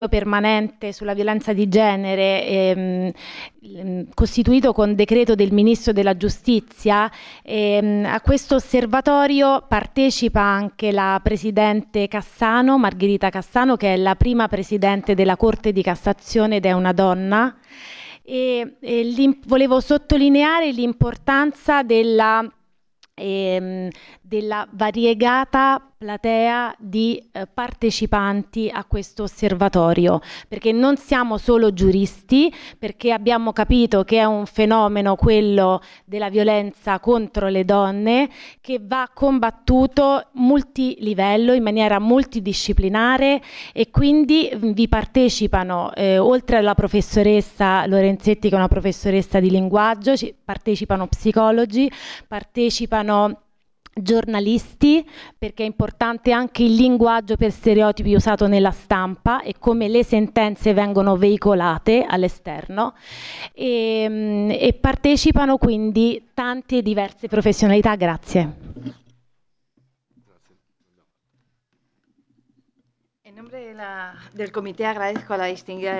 permanente sulla violenza di genere costituito con decreto del Ministro della Giustizia. A questo osservatorio partecipa anche la Presidente Cassano, Margherita Cassano, che è la prima Presidente della Corte di Cassazione ed è una donna. Volevo sottolineare l'importanza della variegata platea di partecipanti a questo osservatorio, perché non siamo solo giuristi, perché abbiamo capito che è un fenomeno, quello della violenza contro le donne, che va combattuto multilivello, in maniera multidisciplinare, e quindi vi partecipano, oltre alla professoressa Lorenzetti, che è una professoressa di linguaggio, partecipano psicologi, partecipano giornalisti, perché è importante anche il linguaggio per stereotipi usato nella stampa e come le sentenze vengono veicolate all'esterno, e partecipano quindi tante e diverse professionalità. Grazie. En nombre del comité agradezco a la distinguida